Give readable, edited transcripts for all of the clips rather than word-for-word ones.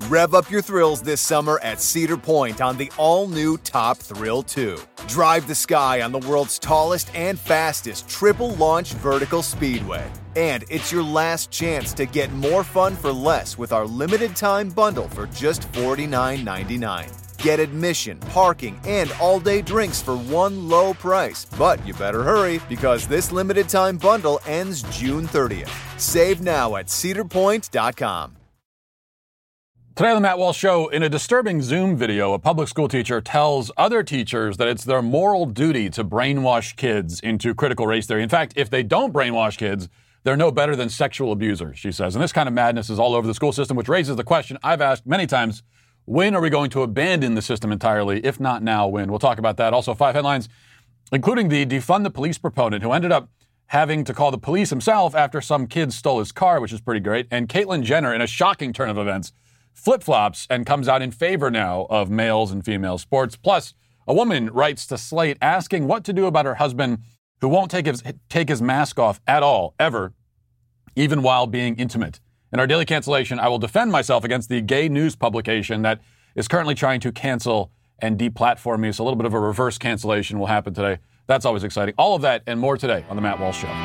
Rev up your thrills this summer at Cedar Point on the all-new Top Thrill 2. Drive the sky on the world's tallest and fastest triple-launch vertical speedway. And it's your last chance to get more fun for less with our limited-time bundle for just $49.99. Get admission, parking, and all-day drinks for one low price. But you better hurry, because this limited-time bundle ends June 30th. Save now at cedarpoint.com. Today on the Matt Walsh Show, in a disturbing Zoom video, a public school teacher tells other teachers that it's their moral duty to brainwash kids into critical race theory. In fact, if they don't brainwash kids, they're no better than sexual abusers, she says. And this kind of madness is all over the school system, which raises the question I've asked many times: when are we going to abandon the system entirely? If not now, when? We'll talk about that. Also, 5 headlines, including the defund the police proponent who ended up having to call the police himself after some kid stole his car, which is pretty great. And Caitlyn Jenner, in a shocking turn of events, flip-flops and comes out in favor now of males and female sports. Plus, a woman writes to Slate asking what to do about her husband who won't take his mask off at all, ever, even while being intimate. In our daily cancellation, I will defend myself against the gay news publication that is currently trying to cancel and deplatform me. So a little bit of a reverse cancellation will happen today. That's always exciting. All of that and more today on The Matt Walsh Show.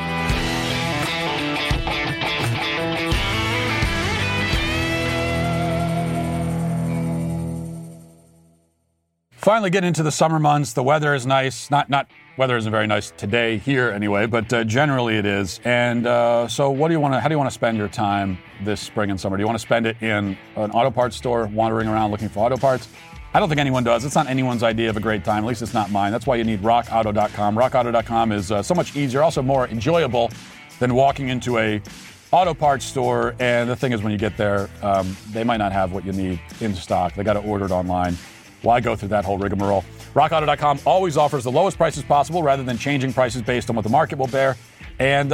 Finally getting into the summer months. The weather is nice. Not weather isn't very nice today here anyway, but generally it is. And so how do you want to spend your time this spring and summer? Do you want to spend it in an auto parts store, wandering around looking for auto parts? I don't think anyone does. It's not anyone's idea of a great time. At least it's not mine. That's why you need rockauto.com. Rockauto.com is so much easier, also more enjoyable than walking into a auto parts store. And the thing is, when you get there, they might not have what you need in stock. They got to order it online. Why go through that whole rigmarole? RockAuto.com always offers the lowest prices possible rather than changing prices based on what the market will bear. And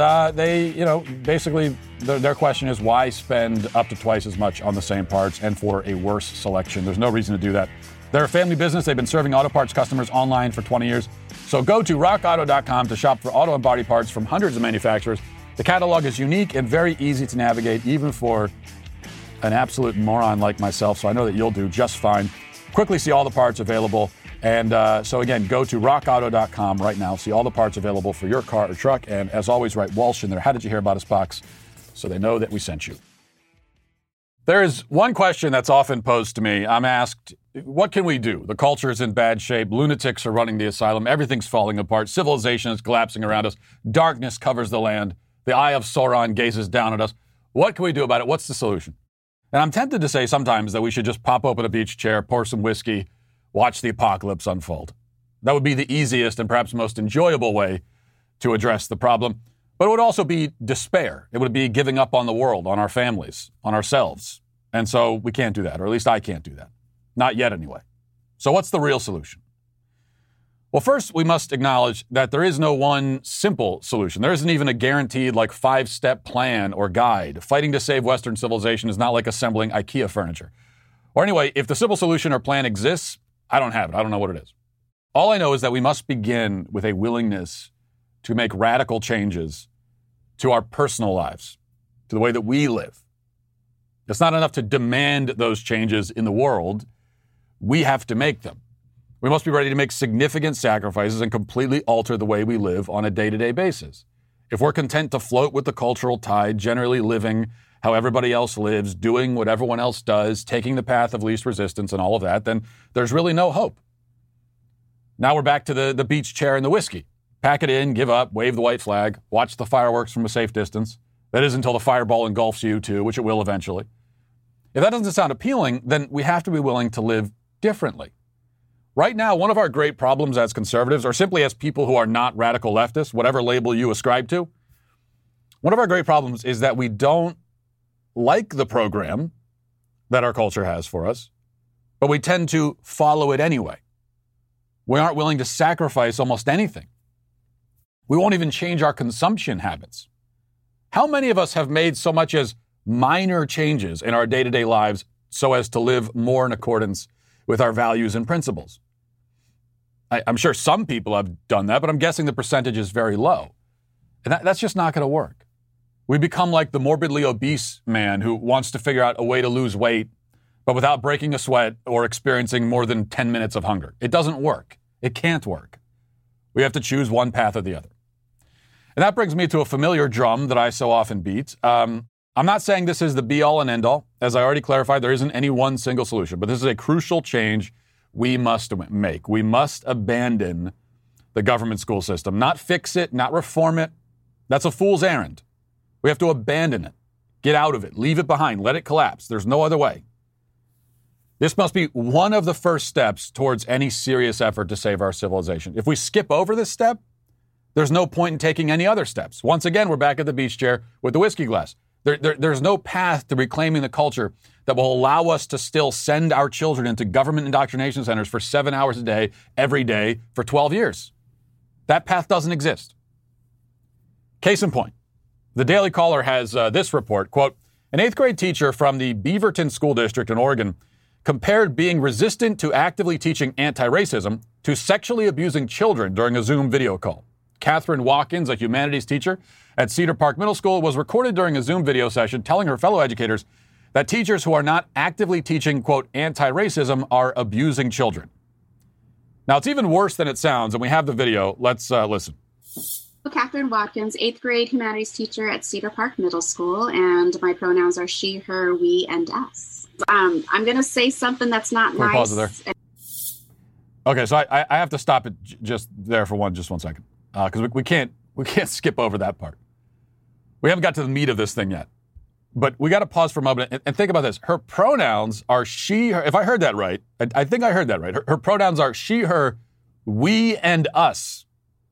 basically their question is, why spend up to twice as much on the same parts and for a worse selection? There's no reason to do that. They're a family business. They've been serving auto parts customers online for 20 years. So go to RockAuto.com to shop for auto and body parts from hundreds of manufacturers. The catalog is unique and very easy to navigate, even for an absolute moron like myself. So I know that you'll do just fine. Quickly see all the parts available. And so again, go to rockauto.com right now. See all the parts available for your car or truck. And as always, write Walsh in there. How did you hear about us box? So they know that we sent you. There is one question that's often posed to me. I'm asked, what can we do? The culture is in bad shape. Lunatics are running the asylum. Everything's falling apart. Civilization is collapsing around us. Darkness covers the land. The eye of Sauron gazes down at us. What can we do about it? What's the solution? And I'm tempted to say sometimes that we should just pop open a beach chair, pour some whiskey, watch the apocalypse unfold. That would be the easiest and perhaps most enjoyable way to address the problem. But it would also be despair. It would be giving up on the world, on our families, on ourselves. And so we can't do that, or at least I can't do that. Not yet, anyway. So what's the real solution? Well, first, we must acknowledge that there is no one simple solution. There isn't even a guaranteed, 5-step plan or guide. Fighting to save Western civilization is not like assembling IKEA furniture. Or anyway, if the simple solution or plan exists, I don't have it. I don't know what it is. All I know is that we must begin with a willingness to make radical changes to our personal lives, to the way that we live. It's not enough to demand those changes in the world. We have to make them. We must be ready to make significant sacrifices and completely alter the way we live on a day-to-day basis. If we're content to float with the cultural tide, generally living how everybody else lives, doing what everyone else does, taking the path of least resistance and all of that, then there's really no hope. Now we're back to the beach chair and the whiskey. Pack it in, give up, wave the white flag, watch the fireworks from a safe distance. That is until the fireball engulfs you too, which it will eventually. If that doesn't sound appealing, then we have to be willing to live differently. Right now, one of our great problems as conservatives, or simply as people who are not radical leftists, whatever label you ascribe to, one of our great problems is that we don't like the program that our culture has for us, but we tend to follow it anyway. We aren't willing to sacrifice almost anything. We won't even change our consumption habits. How many of us have made so much as minor changes in our day-to-day lives so as to live more in accordance with our values and principles? I'm sure some people have done that, but I'm guessing the percentage is very low. And that's just not going to work. We become like the morbidly obese man who wants to figure out a way to lose weight, but without breaking a sweat or experiencing more than 10 minutes of hunger. It doesn't work. It can't work. We have to choose one path or the other. And that brings me to a familiar drum that I so often beat. I'm not saying this is the be-all and end-all. As I already clarified, there isn't any one single solution, but this is a crucial change we must make. We must abandon the government school system, not fix it, not reform it. That's a fool's errand. We have to abandon it, get out of it, leave it behind, let it collapse. There's no other way. This must be one of the first steps towards any serious effort to save our civilization. If we skip over this step, there's no point in taking any other steps. Once again, we're back at the beach chair with the whiskey glass. There's no path to reclaiming the culture that will allow us to still send our children into government indoctrination centers for 7 hours a day, every day, for 12 years. That path doesn't exist. Case in point, the Daily Caller has this report, quote, an 8th grade teacher from the Beaverton School District in Oregon compared being resistant to actively teaching anti-racism to sexually abusing children during a Zoom video call. Catherine Watkins, a humanities teacher at Cedar Park Middle School, was recorded during a Zoom video session telling her fellow educators that teachers who are not actively teaching, quote, anti-racism are abusing children. Now, it's even worse than it sounds, and we have the video. Let's listen. Catherine Watkins, 8th grade humanities teacher at Cedar Park Middle School, and my pronouns are she, her, we, and us. I'm going to say something that's not nice. Pause it there. Okay, so I have to stop it just there for one second, because we can't skip over that part. We haven't got to the meat of this thing yet, but we got to pause for a moment and think about this. Her pronouns are she, her. If I heard that right, I think I heard that right. Her pronouns are she, her, we, and us.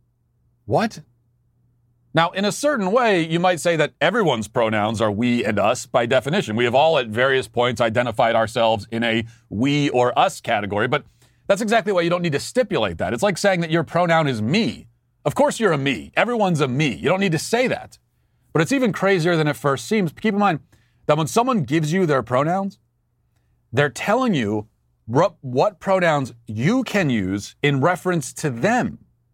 What? Now, in a certain way, you might say that everyone's pronouns are we and us by definition. We have all at various points identified ourselves in a we or us category, but that's exactly why you don't need to stipulate that. It's like saying that your pronoun is me. Of course you're a me. Everyone's a me. You don't need to say that. But it's even crazier than it first seems. Keep in mind that when someone gives you their pronouns, they're telling you what pronouns you can use in reference to them.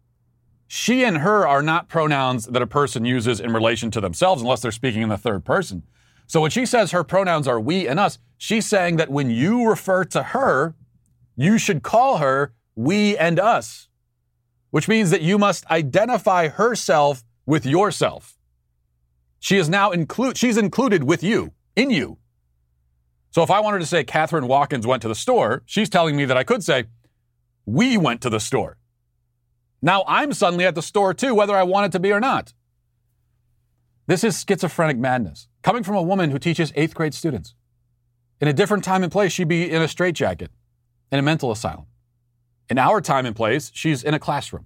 She and her are not pronouns that a person uses in relation to themselves unless they're speaking in the third person. So when she says her pronouns are we and us, she's saying that when you refer to her, you should call her we and us, which means that you must identify herself with yourself. She is now she's included with you, in you. So if I wanted to say Catherine Watkins went to the store, she's telling me that I could say we went to the store. Now I'm suddenly at the store too, whether I want it to be or not. This is schizophrenic madness, coming from a woman who teaches 8th grade students. In a different time and place, she'd be in a straitjacket, in a mental asylum. In our time and place, she's in a classroom.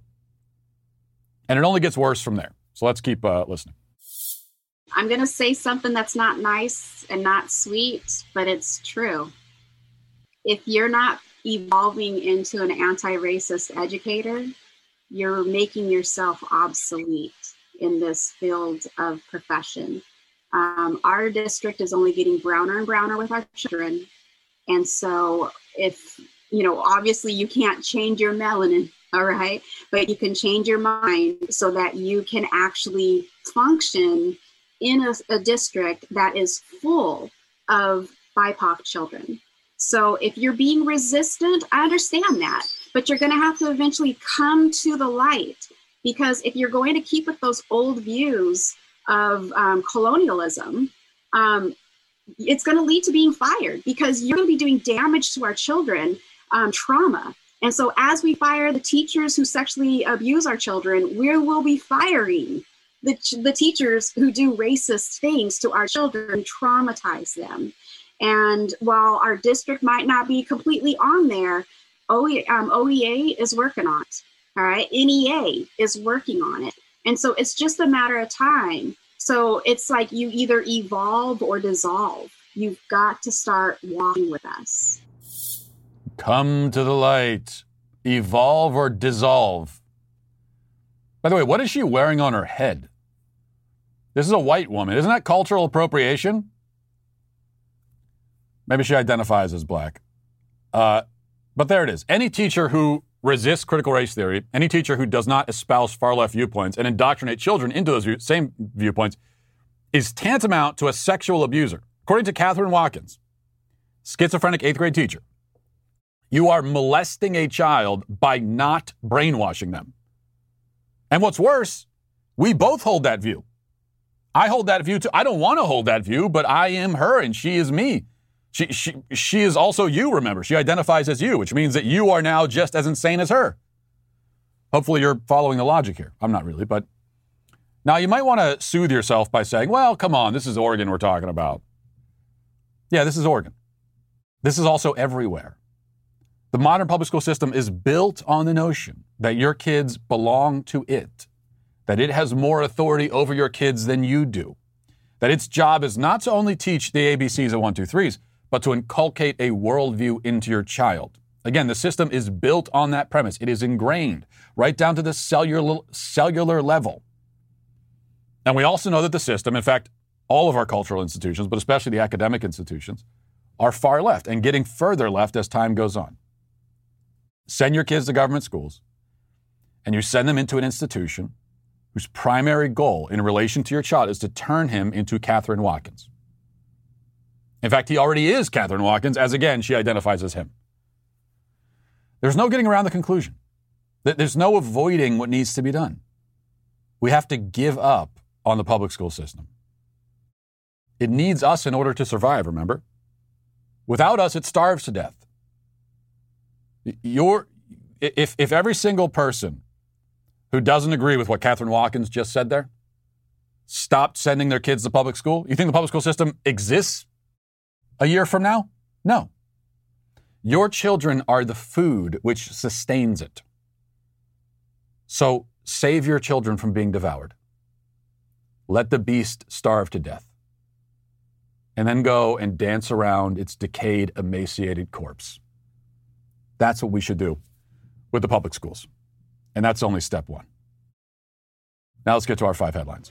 And it only gets worse from there. So let's keep listening. I'm going to say something that's not nice and not sweet, but it's true. If you're not evolving into an anti-racist educator, you're making yourself obsolete in this field of profession. Our district is only getting browner and browner with our children. And so if, obviously you can't change your melanin, all right, but you can change your mind so that you can actually function in a district that is full of BIPOC children. So if you're being resistant, I understand that. But you're going to have to eventually come to the light, because if you're going to keep with those old views of colonialism, it's going to lead to being fired, because you're going to be doing damage to our children, trauma. And so as we fire the teachers who sexually abuse our children, we will be firing the teachers who do racist things to our children and traumatize them. And while our district might not be completely on there, OEA is working on it, all right? NEA is working on it. And so it's just a matter of time. So it's like you either evolve or dissolve. You've got to start walking with us. Come to the light. Evolve or dissolve. By the way, what is she wearing on her head? This is a white woman. Isn't that cultural appropriation? Maybe she identifies as black. But there it is. Any teacher who resists critical race theory, any teacher who does not espouse far-left viewpoints and indoctrinate children into those same viewpoints is tantamount to a sexual abuser. According to Catherine Watkins, schizophrenic 8th grade teacher, you are molesting a child by not brainwashing them. And what's worse, we both hold that view. I hold that view too. I don't want to hold that view, but I am her and she is me. She is also you, remember. She identifies as you, which means that you are now just as insane as her. Hopefully you're following the logic here. I'm not really, but now you might want to soothe yourself by saying, well, come on, this is Oregon we're talking about. Yeah, this is Oregon. This is also everywhere. The modern public school system is built on the notion that your kids belong to it, that it has more authority over your kids than you do, that its job is not to only teach the ABCs and 1, 2, 3s, but to inculcate a worldview into your child. Again, the system is built on that premise. It is ingrained right down to the cellular level. And we also know that the system, in fact, all of our cultural institutions, but especially the academic institutions, are far left and getting further left as time goes on. Send your kids to government schools, and you send them into an institution whose primary goal in relation to your child is to turn him into Catherine Watkins. In fact, he already is Catherine Watkins, as again, she identifies as him. There's no getting around the conclusion. There's no avoiding what needs to be done. We have to give up on the public school system. It needs us in order to survive, remember? Without us, it starves to death. If every single person who doesn't agree with what Catherine Watkins just said there stopped sending their kids to public school, you think the public school system exists a year from now? No. Your children are the food which sustains it. So save your children from being devoured. Let the beast starve to death. And then go and dance around its decayed, emaciated corpse. That's what we should do with the public schools. And that's only step one. Now let's get to our 5 headlines.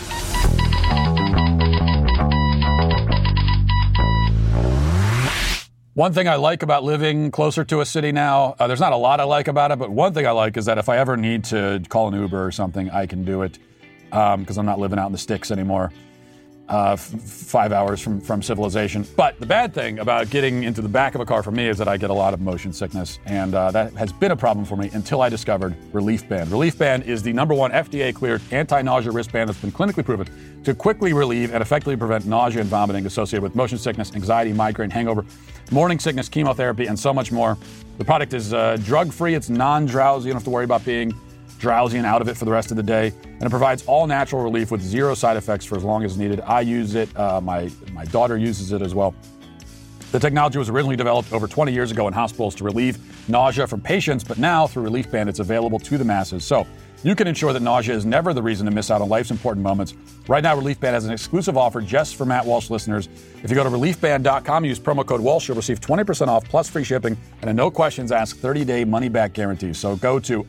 One thing I like about living closer to a city now, there's not a lot I like about it, but one thing I like is that if I ever need to call an Uber or something, I can do it because I'm not living out in the sticks anymore. 5 hours from civilization. But the bad thing about getting into the back of a car for me is that I get a lot of motion sickness, and that has been a problem for me until I discovered Relief Band. Relief Band is the #1 FDA-cleared anti-nausea wristband that's been clinically proven to quickly relieve and effectively prevent nausea and vomiting associated with motion sickness, anxiety, migraine, hangover, morning sickness, chemotherapy, and so much more. The product is drug-free. It's non-drowsy. You don't have to worry about being drowsy and out of it for the rest of the day. And it provides all natural relief with 0 side effects for as long as needed. I use it. My daughter uses it as well. The technology was originally developed over 20 years ago in hospitals to relieve nausea from patients, but now through Relief Band, it's available to the masses. So you can ensure that nausea is never the reason to miss out on life's important moments. Right now, Relief Band has an exclusive offer just for Matt Walsh listeners. If you go to reliefband.com, use promo code Walsh, you'll receive 20% off plus free shipping and a no questions asked 30-day money-back guarantee. So go to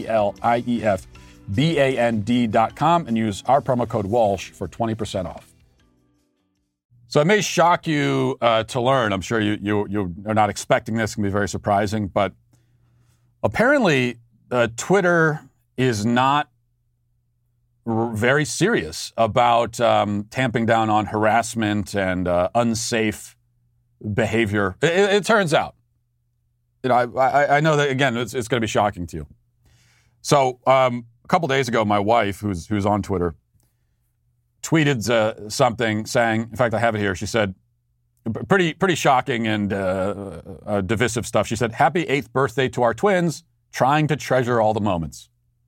RELIEFBAND.com and use our promo code Walsh for 20% off. So it may shock you to learn. I'm sure you are not expecting this. It can be very surprising. But apparently, Twitter is not very serious about tamping down on harassment and unsafe behavior. It turns out. You know, I know that, again, it's going to be shocking to you. So a couple days ago, my wife, who's on Twitter, tweeted something saying, in fact, I have it here. She said, pretty shocking and divisive stuff. She said, "Happy 8th birthday to our twins, trying to treasure all the moments."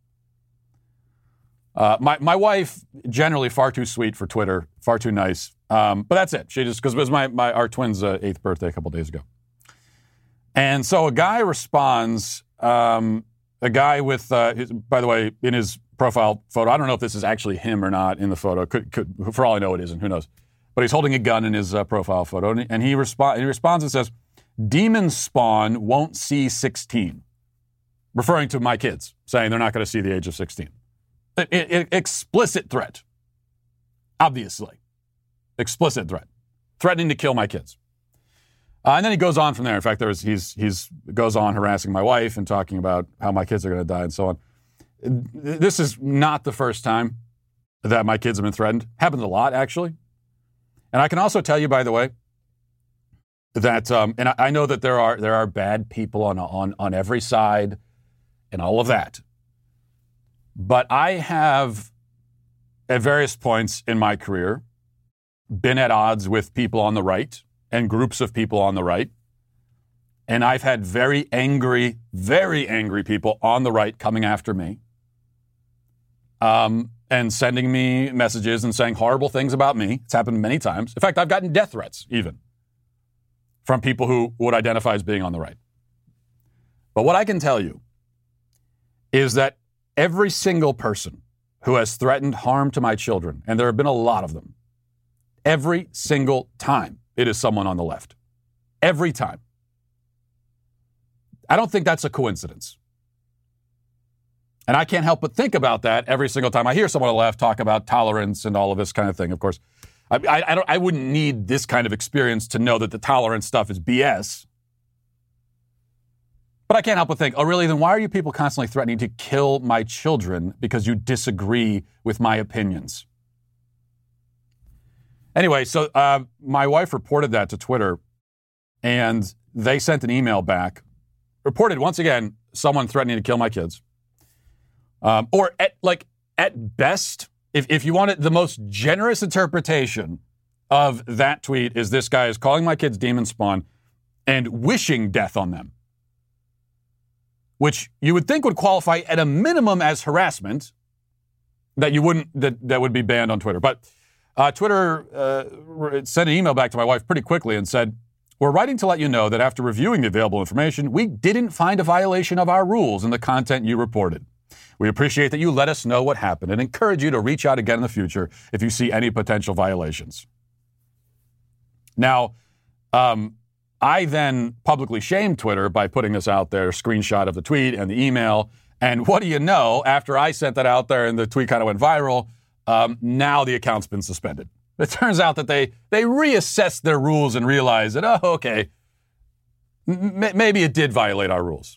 My wife, generally far too sweet for Twitter, far too nice. But that's it. She just, because it was our twins' 8th birthday a couple days ago. And so a guy responds, a guy with, by the way, in his profile photo, I don't know if this is actually him or not in the photo. Could for all I know, it isn't. Who knows? But he's holding a gun in his profile photo. And he responds and says, "Demon spawn won't see 16. Referring to my kids, saying they're not going to see the age of 16. Explicit threat. Obviously. Explicit threat. Threatening to kill my kids. And then he goes on from there. In fact, he's goes on harassing my wife and talking about how my kids are going to die and so on. This is not the first time that my kids have been threatened. Happens a lot, actually. And I can also tell you, by the way, that, and I know that there are bad people on every side and all of that. But I have, at various points in my career, been at odds with people on the right and groups of people on the right. And I've had very angry people on the right coming after me. And sending me messages and saying horrible things about me. It's happened many times. In fact, I've gotten death threats even from people who would identify as being on the right. But what I can tell you is that every single person who has threatened harm to my children, and there have been a lot of them, every single time it is someone on the left. Every time. I don't think that's a coincidence. And I can't help but think about that every single time I hear someone on the left talk about tolerance and all of this kind of thing. Of course, I wouldn't need this kind of experience to know that the tolerance stuff is BS. But I can't help but think, oh, really? Then why are you people constantly threatening to kill my children because you disagree with my opinions? Anyway, so my wife reported that to Twitter, and they sent an email back. Reported, once again, someone threatening to kill my kids. Or at best, if you wanted the most generous interpretation of that tweet is this guy is calling my kids demon spawn and wishing death on them, which you would think would qualify at a minimum as harassment that would be banned on Twitter. But Twitter sent an email back to my wife pretty quickly and said, "We're writing to let you know that after reviewing the available information, we didn't find a violation of our rules in the content you reported. We appreciate that you let us know what happened and encourage you to reach out again in the future if you see any potential violations." Now, I then publicly shamed Twitter by putting this out there, screenshot of the tweet and the email. And what do you know? After I sent that out there and the tweet kind of went viral, now the account's been suspended. It turns out that they reassessed their rules and realized that, oh, okay, maybe it did violate our rules.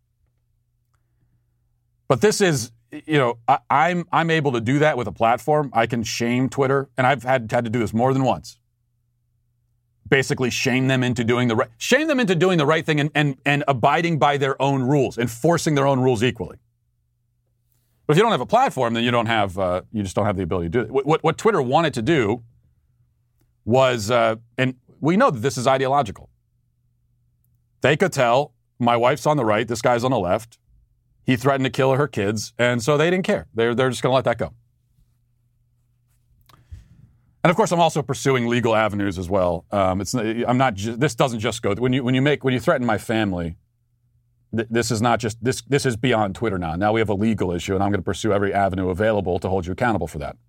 But this is, I'm able to do that with a platform. I can shame Twitter, and I've had to do this more than once. Basically, shame them into doing the right thing and abiding by their own rules, enforcing their own rules equally. But if you don't have a platform, then you just don't have the ability to do it. What Twitter wanted to do was, and we know that this is ideological. They could tell my wife's on the right, this guy's on the left. He threatened to kill her kids, and so they didn't care. They're just going to let that go. And of course, I'm also pursuing legal avenues as well. This doesn't just go when you threaten my family. This is not just this. This is beyond Twitter now. Now we have a legal issue, and I'm going to pursue every avenue available to hold you accountable for that.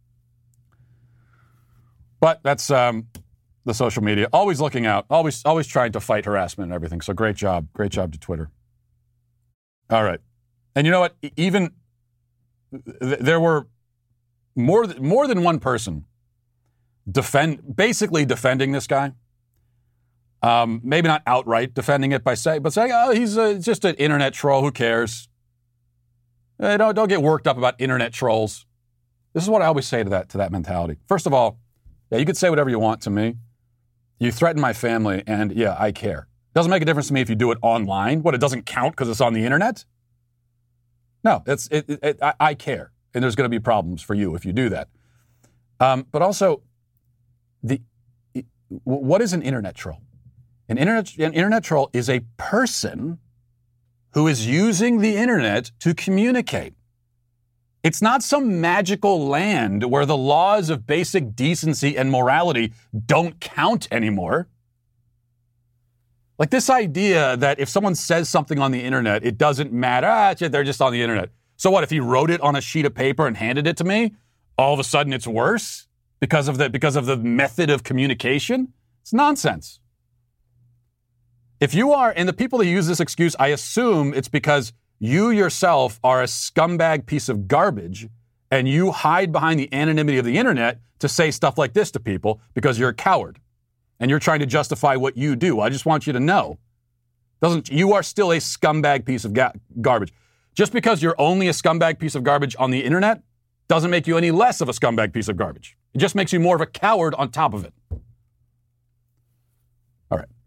But that's the social media. Always looking out. Always trying to fight harassment and everything. So great job to Twitter. All right. And you know what? Even there were more than one person basically defending this guy. Maybe not outright defending it but saying, oh, he's just an internet troll. Who cares? Don't get worked up about internet trolls. This is what I always say to that mentality. First of all, yeah, you could say whatever you want to me. You threaten my family, and yeah, I care. Doesn't make a difference to me if you do it online. What, it doesn't count because it's on the internet? No, I care, and there's going to be problems for you if you do that. But also, what is an internet troll? An internet troll is a person who is using the internet to communicate. It's not some magical land where the laws of basic decency and morality don't count anymore. Like this idea that if someone says something on the internet, it doesn't matter. They're just on the internet. So what, if he wrote it on a sheet of paper and handed it to me, all of a sudden it's worse because of the method of communication? It's nonsense. If you are, and the people that use this excuse, I assume it's because you yourself are a scumbag piece of garbage and you hide behind the anonymity of the internet to say stuff like this to people because you're a coward and you're trying to justify what you do. I just want you to know, you are still a scumbag piece of garbage. Just because you're only a scumbag piece of garbage on the internet doesn't make you any less of a scumbag piece of garbage. It just makes you more of a coward on top of it. All right.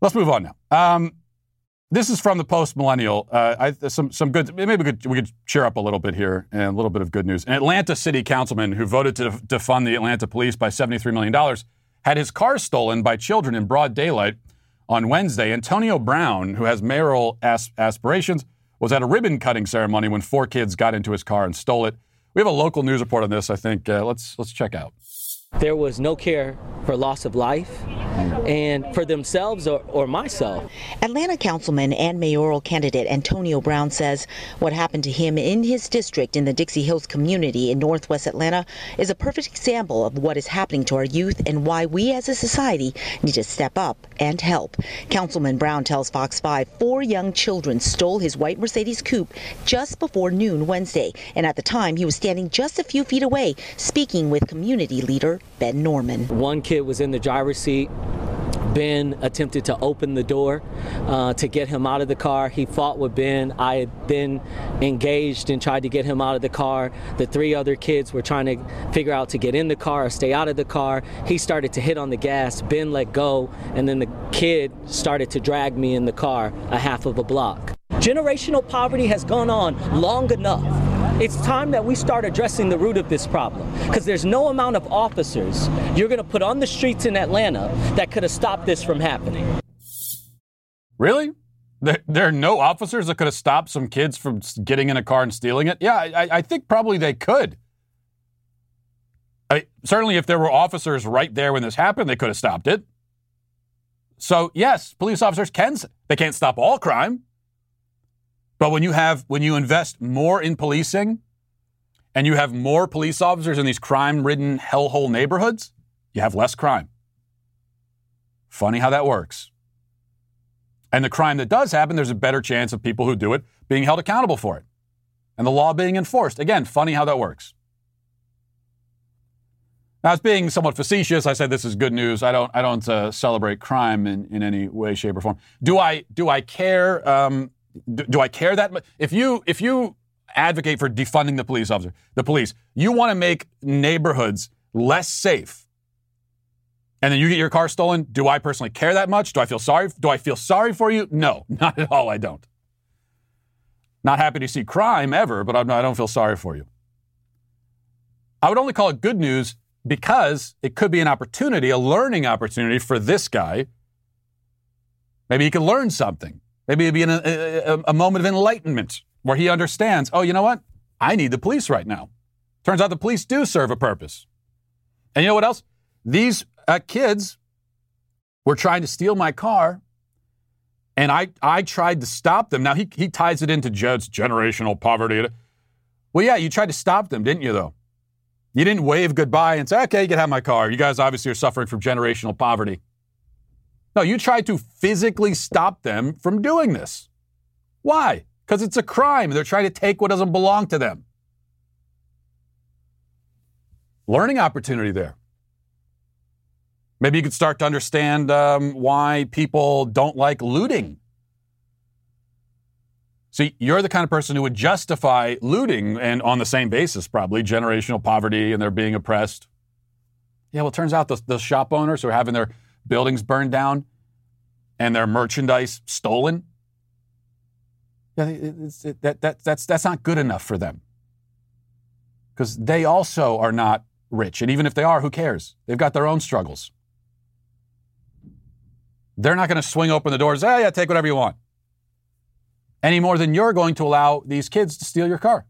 Let's move on now. This is from the Post Millennial. Some good. Maybe we could cheer up a little bit here, and a little bit of good news. An Atlanta city councilman who voted to defund the Atlanta police by $73 million had his car stolen by children in broad daylight on Wednesday. Antonio Brown, who has mayoral aspirations, was at a ribbon-cutting ceremony when 4 kids got into his car and stole it. We have a local news report on this, I think. Let's check out. There was no care for loss of life and for themselves or myself. Atlanta councilman and mayoral candidate Antonio Brown says what happened to him in his district in the Dixie Hills community in northwest Atlanta is a perfect example of what is happening to our youth and why we as a society need to step up and help. Councilman Brown tells Fox 5 4 young children stole his white Mercedes coupe just before noon Wednesday, and at the time he was standing just a few feet away speaking with community leader Ben Norman. One kid was in the driver's seat. Ben attempted to open the door to get him out of the car. He fought with Ben. I had been engaged and tried to get him out of the car. The 3 other kids were trying to figure out to get in the car or stay out of the car. He started to hit on the gas. Ben let go, and then the kid started to drag me in the car a half of a block. Generational poverty has gone on long enough. It's time that we start addressing the root of this problem, because there's no amount of officers you're going to put on the streets in Atlanta that could have stopped this from happening. Really? There are no officers that could have stopped some kids from getting in a car and stealing it? Yeah, I think probably they could. Certainly if there were officers right there when this happened, they could have stopped it. So yes, police officers they can't stop all crime. But when you invest more in policing and you have more police officers in these crime-ridden hellhole neighborhoods, you have less crime. Funny how that works. And the crime that does happen, there's a better chance of people who do it being held accountable for it and the law being enforced. Again, funny how that works. Now, it's being somewhat facetious. I said this is good news. I don't celebrate crime in any way, shape, or form. Do I care? Do I care that much? If you advocate for defunding the police, you want to make neighborhoods less safe, and then you get your car stolen. Do I personally care that much? Do I feel sorry for you? No, not at all. I don't. Not happy to see crime ever, but I don't feel sorry for you. I would only call it good news because it could be an opportunity, a learning opportunity for this guy. Maybe he can learn something. Maybe it'd be a moment of enlightenment where he understands, oh, you know what? I need the police right now. Turns out the police do serve a purpose. And you know what else? These kids were trying to steal my car, and I tried to stop them. Now, he ties it into Jed's generational poverty. Well, yeah, you tried to stop them, didn't you, though? You didn't wave goodbye and say, okay, you can have my car. You guys obviously are suffering from generational poverty. No, you tried to physically stop them from doing this. Why? Because it's a crime. They're trying to take what doesn't belong to them. Learning opportunity there. Maybe you could start to understand why people don't like looting. See, you're the kind of person who would justify looting, and on the same basis, probably, generational poverty and they're being oppressed. Yeah, well, it turns out those shop owners who are having their buildings burned down and their merchandise stolen, yeah, that's not good enough for them. Because they also are not rich. And even if they are, who cares? They've got their own struggles. They're not going to swing open the doors, yeah, take whatever you want. Any more than you're going to allow these kids to steal your car.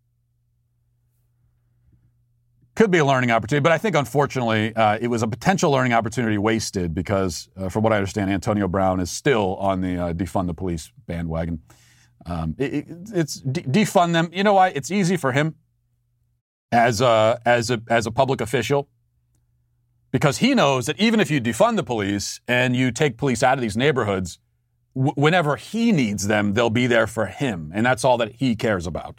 Could be a learning opportunity, but I think, unfortunately, it was a potential learning opportunity wasted because, from what I understand, Antonio Brown is still on the defund the police bandwagon. It's defund them. You know why? It's easy for him as a public official, because he knows that even if you defund the police and you take police out of these neighborhoods, whenever he needs them, they'll be there for him, and that's all that he cares about.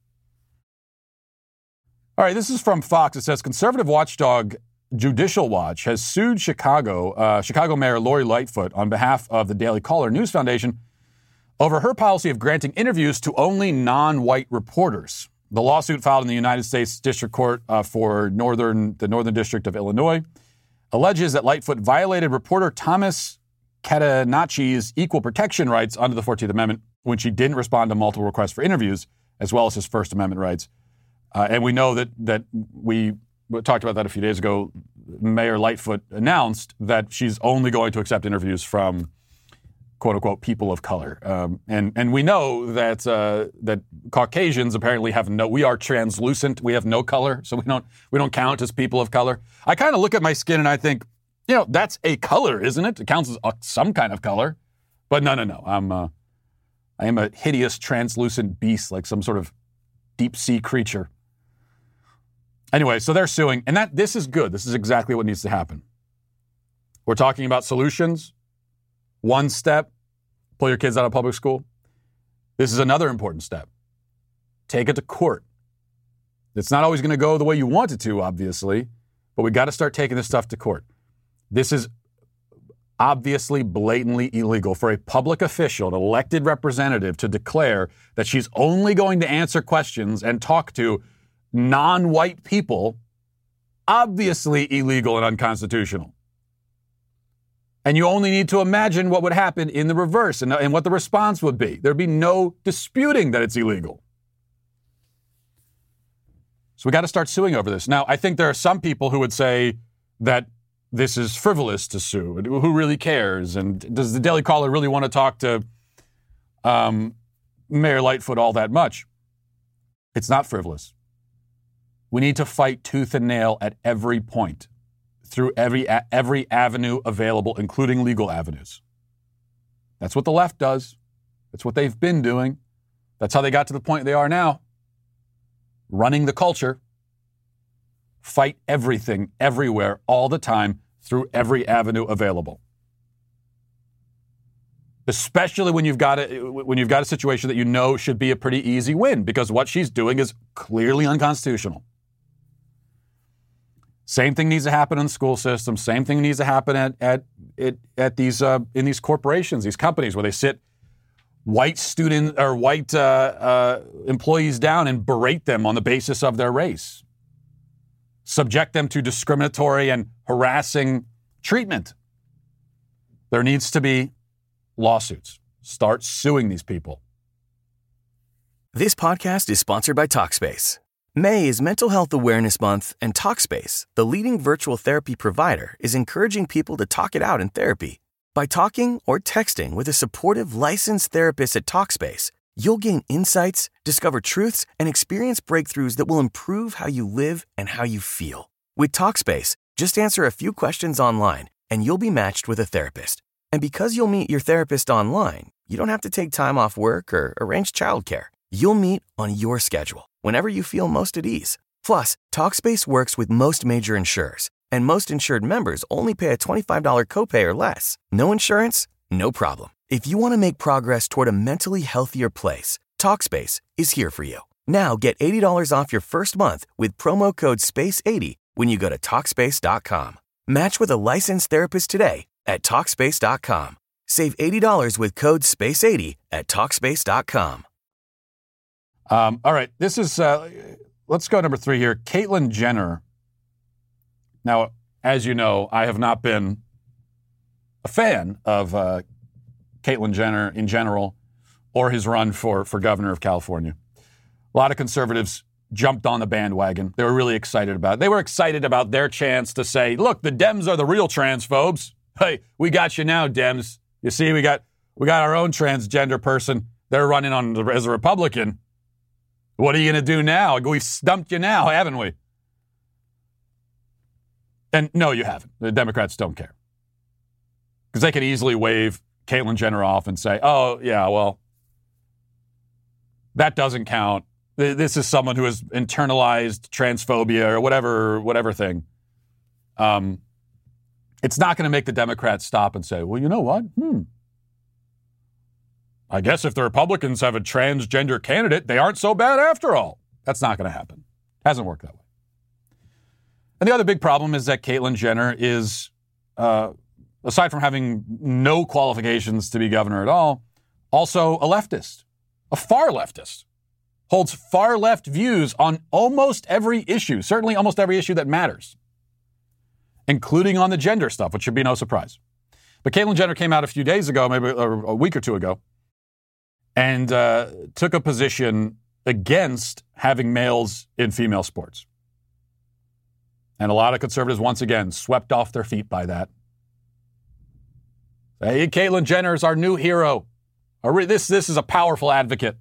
All right, this is from Fox. It says, conservative watchdog Judicial Watch has sued Chicago Mayor Lori Lightfoot on behalf of the Daily Caller News Foundation over her policy of granting interviews to only non-white reporters. The lawsuit, filed in the United States District Court for the Northern District of Illinois, alleges that Lightfoot violated reporter Thomas Catenacci's equal protection rights under the 14th Amendment when she didn't respond to multiple requests for interviews, as well as his First Amendment rights. And we know that we talked about that a few days ago. Mayor Lightfoot announced that she's only going to accept interviews from quote-unquote people of color. And we know that that Caucasians apparently we are translucent. We have no color, so we don't count as people of color. I kind of look at my skin and I think, that's a color, isn't it? It counts as some kind of color. But no. I am a hideous translucent beast, like some sort of deep sea creature. Anyway, so they're suing, and this is good. This is exactly what needs to happen. We're talking about solutions. One step, pull your kids out of public school. This is another important step. Take it to court. It's not always going to go the way you want it to, obviously, but we got to start taking this stuff to court. This is obviously blatantly illegal for a public official, an elected representative, to declare that she's only going to answer questions and talk to non-white people. Obviously illegal and unconstitutional. And you only need to imagine what would happen in the reverse and what the response would be. There'd be no disputing that it's illegal. So we got to start suing over this. Now, I think there are some people who would say that this is frivolous to sue. Who really cares? And does the Daily Caller really want to talk to Mayor Lightfoot all that much? It's not frivolous. We need to fight tooth and nail at every point, through every avenue available, including legal avenues. That's what the left does. That's what they've been doing. That's how they got to the point they are now. Running the culture. Fight everything, everywhere, all the time, through every avenue available. Especially when you've got a situation that should be a pretty easy win, because what she's doing is clearly unconstitutional. Same thing needs to happen in the school system. Same thing needs to happen at these in these corporations, these companies, where they sit white employees down and berate them on the basis of their race. Subject them to discriminatory and harassing treatment. There needs to be lawsuits. Start suing these people. This podcast is sponsored by Talkspace. May is Mental Health Awareness Month, and Talkspace, the leading virtual therapy provider, is encouraging people to talk it out in therapy. By talking or texting with a supportive, licensed therapist at Talkspace, you'll gain insights, discover truths, and experience breakthroughs that will improve how you live and how you feel. With Talkspace, just answer a few questions online, and you'll be matched with a therapist. And because you'll meet your therapist online, you don't have to take time off work or arrange childcare. You'll meet on your schedule, whenever you feel most at ease. Plus, Talkspace works with most major insurers, and most insured members only pay a $25 copay or less. No insurance? No problem. If you want to make progress toward a mentally healthier place, Talkspace is here for you. Now get $80 off your first month with promo code SPACE80 when you go to Talkspace.com. Match with a licensed therapist today at Talkspace.com. Save $80 with code SPACE80 at Talkspace.com. All right, this is, let's go number 3 here. Caitlyn Jenner. Now, as you know, I have not been a fan of Caitlyn Jenner in general, or his run for governor of California. A lot of conservatives jumped on the bandwagon. They were really excited about it. They were excited about their chance to say, look, the Dems are the real transphobes. Hey, we got you now, Dems. You see, we got our own transgender person. They're running as a Republican. What are you going to do now? We've stumped you now, haven't we? And no, you haven't. The Democrats don't care. Because they could easily wave Caitlyn Jenner off and say, oh, yeah, well, that doesn't count. This is someone who has internalized transphobia or whatever thing. It's not going to make the Democrats stop and say, well, you know what? I guess if the Republicans have a transgender candidate, they aren't so bad after all. That's not going to happen. Hasn't worked that way. And the other big problem is that Caitlyn Jenner is, aside from having no qualifications to be governor at all, also a leftist, a far leftist, holds far left views on almost every issue, certainly almost every issue that matters, including on the gender stuff, which should be no surprise. But Caitlyn Jenner came out a few days ago, maybe a week or two ago, and took a position against having males in female sports. And a lot of conservatives, once again, swept off their feet by that. Hey, Caitlyn Jenner is our new hero. This is a powerful advocate.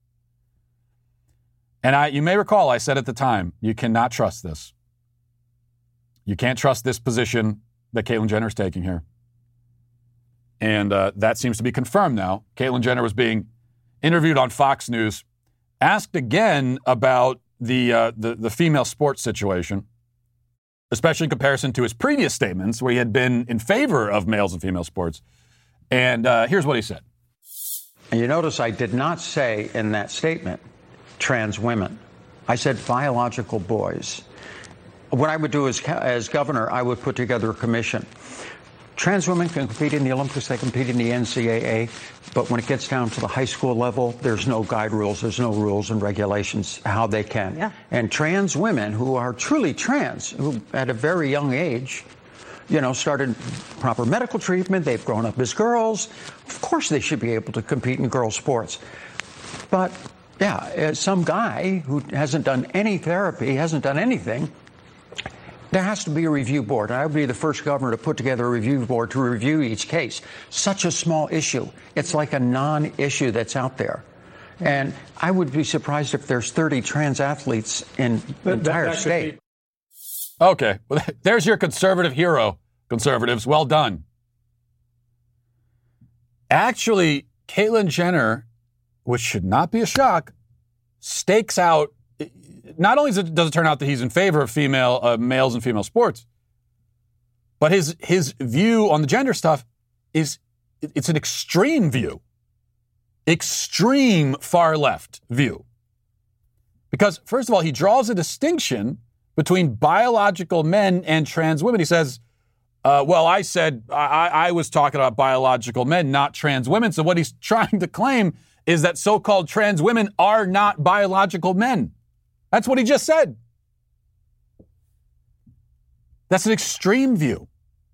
And you may recall, I said at the time, you cannot trust this. You can't trust this position that Caitlyn Jenner is taking here. And that seems to be confirmed now. Caitlyn Jenner was being interviewed on Fox News, asked again about the female sports situation, especially in comparison to his previous statements where he had been in favor of males and female sports. And here's what he said. And you notice I did not say in that statement trans women. I said biological boys. What I would do as governor, I would put together a commission. Trans women can compete in the Olympics, they compete in the NCAA, but when it gets down to the high school level, there's no guide rules, there's no rules and regulations how they can. Yeah. And trans women who are truly trans, who at a very young age, started proper medical treatment, they've grown up as girls, of course they should be able to compete in girls' sports. But, some guy who hasn't done any therapy, hasn't done anything, there has to be a review board. And I would be the first governor to put together a review board to review each case. Such a small issue. It's like a non-issue that's out there. And I would be surprised if there's 30 trans athletes in the entire state. Okay, well, there's your conservative hero, conservatives. Well done. Actually, Caitlyn Jenner, which should not be a shock, stakes out. Not only does it turn out that he's in favor of males and female sports, but his view on the gender stuff it's an extreme view, extreme far left view. Because first of all, he draws a distinction between biological men and trans women. He says, I said I was talking about biological men, not trans women. So what he's trying to claim is that so-called trans women are not biological men. That's what he just said. That's an extreme view.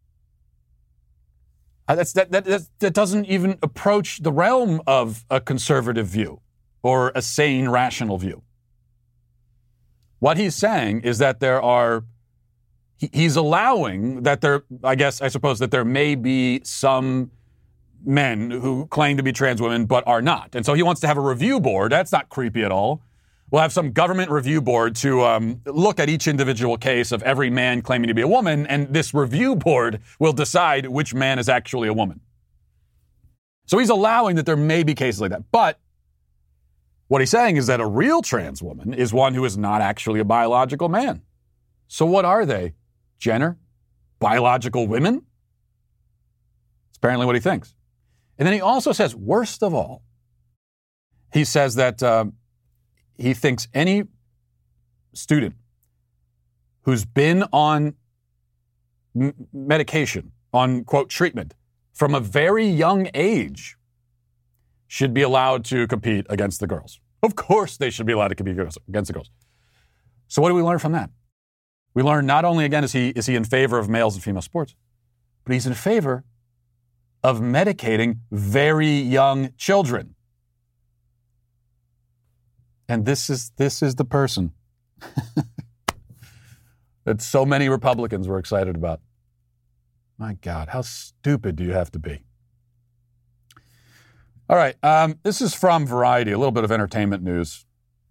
That doesn't even approach the realm of a conservative view or a sane, rational view. What he's saying is that he's allowing that I suppose that there may be some men who claim to be trans women but are not. And so he wants to have a review board. That's not creepy at all. We'll have some government review board to look at each individual case of every man claiming to be a woman, and this review board will decide which man is actually a woman. So he's allowing that there may be cases like that. But what he's saying is that a real trans woman is one who is not actually a biological man. So what are they, Jenner? Biological women? That's apparently what he thinks. And then he also says, worst of all, he says that he thinks any student who's been on medication, on, quote, treatment, from a very young age should be allowed to compete against the girls. Of course they should be allowed to compete against the girls. So what do we learn from that? We learn not only, again, is he in favor of males and female sports, but he's in favor of medicating very young children. And this is the person that so many Republicans were excited about. My God, how stupid do you have to be? All right, this is from Variety, a little bit of entertainment news.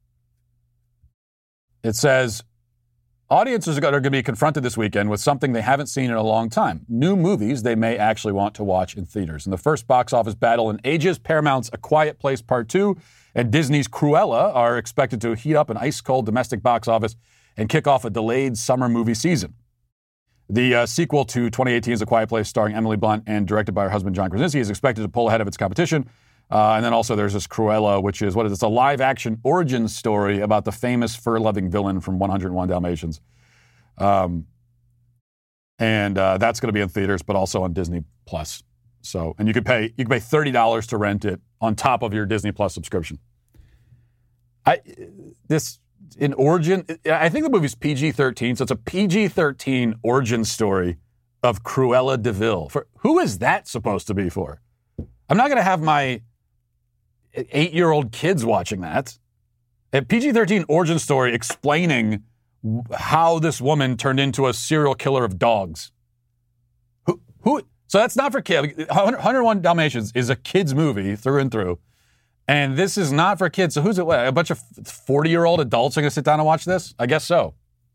It says, audiences are going to be confronted this weekend with something they haven't seen in a long time. New movies they may actually want to watch in theaters. In the first box office battle in ages, Paramount's A Quiet Place Part 2 and Disney's Cruella are expected to heat up an ice-cold domestic box office and kick off a delayed summer movie season. The sequel to 2018's A Quiet Place, starring Emily Blunt and directed by her husband John Krasinski, is expected to pull ahead of its competition. And then also there's this Cruella, which is, it's a live-action origin story about the famous fur-loving villain from 101 Dalmatians. And that's going to be in theaters, but also on Disney Plus. So, and you could pay $30 to rent it on top of your Disney Plus subscription. I think the movie's PG-13, so it's a PG-13 origin story of Cruella de Vil. For who is that supposed to be for? I'm not going to have my 8-year-old kids watching that. A PG-13 origin story explaining how this woman turned into a serial killer of dogs. Who? So that's not for kids. 101 Dalmatians is a kid's movie through and through. And this is not for kids. So who's it? What, a bunch of 40-year-old adults are going to sit down and watch this? I guess so.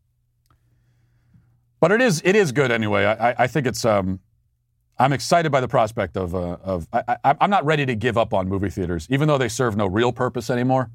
But it is good anyway. I think it's... I'm excited by the prospect of I'm not ready to give up on movie theaters, even though they serve no real purpose anymore.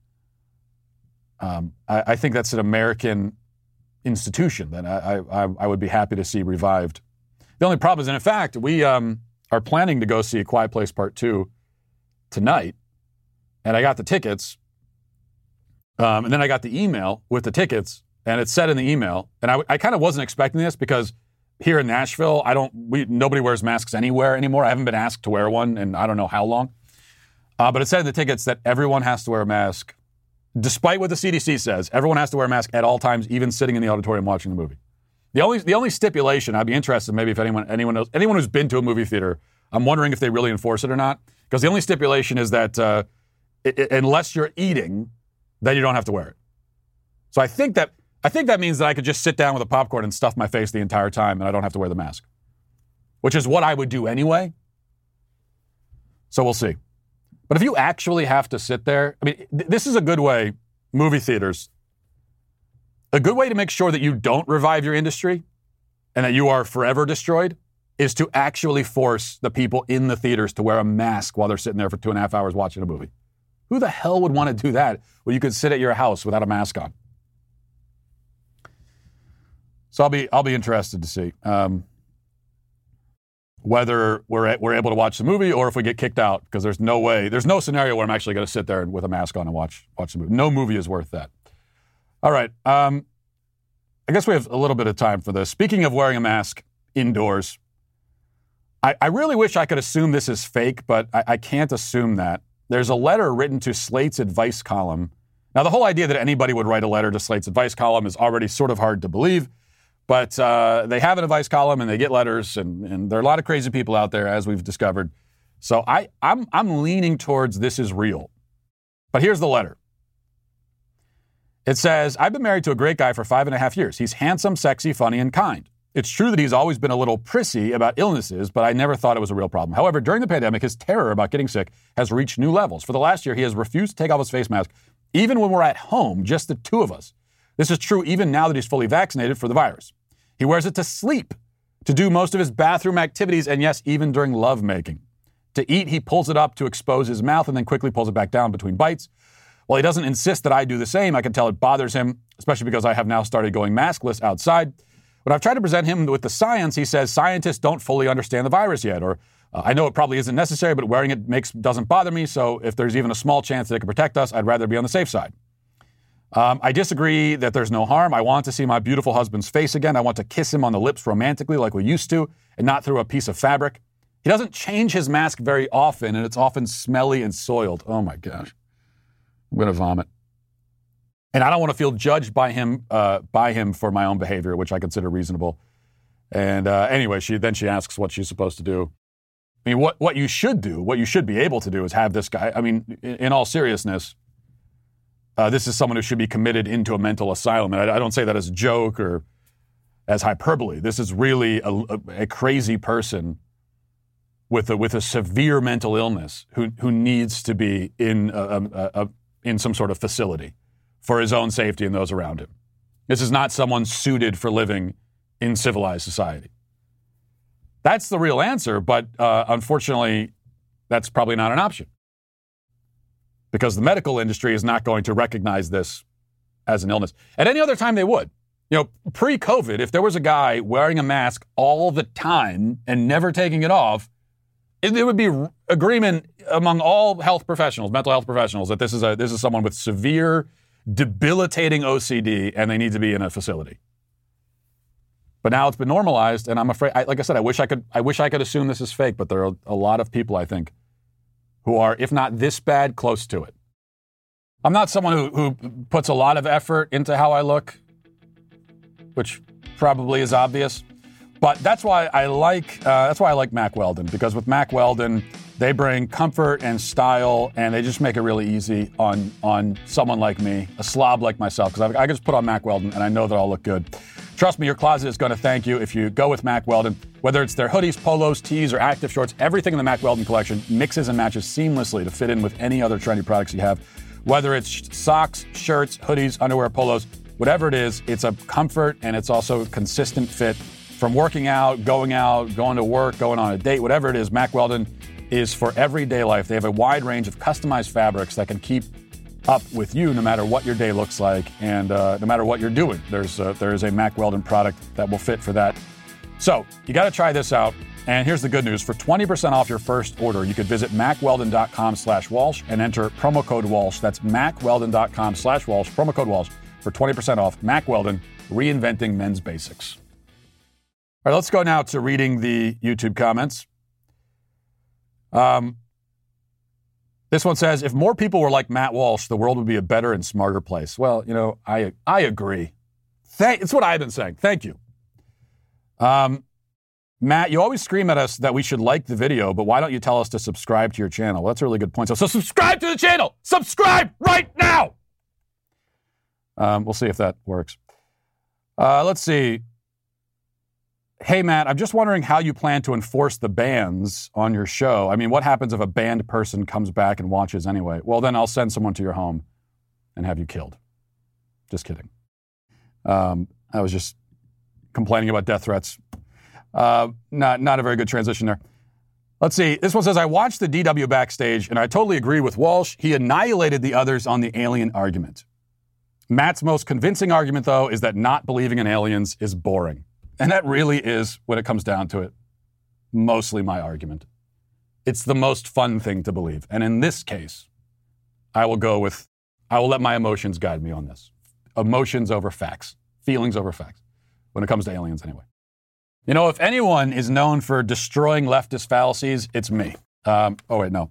I think that's an American institution that I would be happy to see revived. The only problem is, and in fact, we are planning to go see A Quiet Place Part 2 tonight, and I got the tickets, and then I got the email with the tickets, and it said in the email, and I kind of wasn't expecting this because here in Nashville, nobody wears masks anywhere anymore. I haven't been asked to wear one in I don't know how long. But it said in the tickets that everyone has to wear a mask. Despite what the CDC says, everyone has to wear a mask at all times, even sitting in the auditorium watching the movie. The only stipulation, I'd be interested maybe if anyone who's been to a movie theater, I'm wondering if they really enforce it or not. Because the only stipulation is that unless you're eating, then you don't have to wear it. So I think that means that I could just sit down with a popcorn and stuff my face the entire time and I don't have to wear the mask, which is what I would do anyway. So we'll see. But if you actually have to sit there, I mean, this is a good way, movie theaters, a good way to make sure that you don't revive your industry and that you are forever destroyed is to actually force the people in the theaters to wear a mask while they're sitting there for 2.5 hours watching a movie. Who the hell would want to do that when you could sit at your house without a mask on? So I'll be interested to see whether we're able to watch the movie or if we get kicked out, because there's no scenario where I'm actually going to sit there with a mask on and watch the movie. No movie is worth that. All right. I guess we have a little bit of time for this. Speaking of wearing a mask indoors, I really wish I could assume this is fake, but I can't assume that. There's a letter written to Slate's advice column. Now, the whole idea that anybody would write a letter to Slate's advice column is already sort of hard to believe. But they have an advice column and they get letters, and there are a lot of crazy people out there, as we've discovered. So I'm leaning towards this is real. But here's the letter. It says, I've been married to a great guy for 5.5 years. He's handsome, sexy, funny, and kind. It's true that he's always been a little prissy about illnesses, but I never thought it was a real problem. However, during the pandemic, his terror about getting sick has reached new levels. For the last year, he has refused to take off his face mask, even when we're at home, just the two of us. This is true even now that he's fully vaccinated for the virus. He wears it to sleep, to do most of his bathroom activities, and yes, even during lovemaking. To eat, he pulls it up to expose his mouth and then quickly pulls it back down between bites. While he doesn't insist that I do the same, I can tell it bothers him, especially because I have now started going maskless outside. When I've tried to present him with the science, he says scientists don't fully understand the virus yet, or I know it probably isn't necessary, but wearing it doesn't bother me, so if there's even a small chance that it can protect us, I'd rather be on the safe side. I disagree that there's no harm. I want to see my beautiful husband's face again. I want to kiss him on the lips romantically like we used to and not through a piece of fabric. He doesn't change his mask very often, and it's often smelly and soiled. Oh, my gosh. I'm going to vomit. And I don't want to feel judged by him for my own behavior, which I consider reasonable. And anyway, she asks what she's supposed to do. I mean, what you should do, what you should be able to do is have this guy, I mean, in all seriousness, this is someone who should be committed into a mental asylum. And I don't say that as a joke or as hyperbole. This is really a crazy person with a severe mental illness who needs to be in some sort of facility for his own safety and those around him. This is not someone suited for living in civilized society. That's the real answer, but unfortunately, that's probably not an option. Because the medical industry is not going to recognize this as an illness. At any other time, they would. You know, pre-COVID, if there was a guy wearing a mask all the time and never taking it off, it would be agreement among all health professionals, mental health professionals, that this is someone with severe, debilitating OCD and they need to be in a facility. But now it's been normalized, and I'm afraid, like I said, I wish I could assume this is fake, but there are a lot of people, I think, who are, if not this bad, close to it. I'm not someone who puts a lot of effort into how I look, which probably is obvious. But that's why I like Mack Weldon, because with Mack Weldon, they bring comfort and style, and they just make it really easy on someone like me, a slob like myself, because I can just put on Mack Weldon, and I know that I'll look good. Trust me, your closet is going to thank you if you go with Mack Weldon. Whether it's their hoodies, polos, tees, or active shorts, everything in the Mack Weldon collection mixes and matches seamlessly to fit in with any other trendy products you have. Whether it's socks, shirts, hoodies, underwear, polos, whatever it is, it's a comfort and it's also a consistent fit. From working out, going to work, going on a date, whatever it is, Mack Weldon is for everyday life. They have a wide range of customized fabrics that can keep up with you no matter what your day looks like and no matter what you're doing. There is a Mack Weldon product that will fit for that. So you got to try this out. And here's the good news. For 20% off your first order, you could visit MackWeldon.com/Walsh and enter promo code Walsh. That's MackWeldon.com/Walsh, promo code Walsh for 20% off. Mack Weldon, reinventing men's basics. All right, let's go now to reading the YouTube comments. This one says, if more people were like Matt Walsh, the world would be a better and smarter place. Well, you know, I agree. It's what I've been saying. Thank you. Matt, you always scream at us that we should like the video, but why don't you tell us to subscribe to your channel? Well, that's a really good point. So subscribe to the channel. Subscribe right now. We'll see if that works. Let's see. Hey, Matt, I'm just wondering how you plan to enforce the bans on your show. I mean, what happens if a banned person comes back and watches anyway? Well, then I'll send someone to your home and have you killed. Just kidding. I was just complaining about death threats. Not a very good transition there. Let's see. This one says, I watched the DW backstage, and I totally agree with Walsh. He annihilated the others on the alien argument. Matt's most convincing argument, though, is that not believing in aliens is boring. And that really is, when it comes down to it, mostly my argument. It's the most fun thing to believe. And in this case, I will let my emotions guide me on this. Emotions over facts. Feelings over facts. When it comes to aliens, anyway. You know, if anyone is known for destroying leftist fallacies, it's me. No,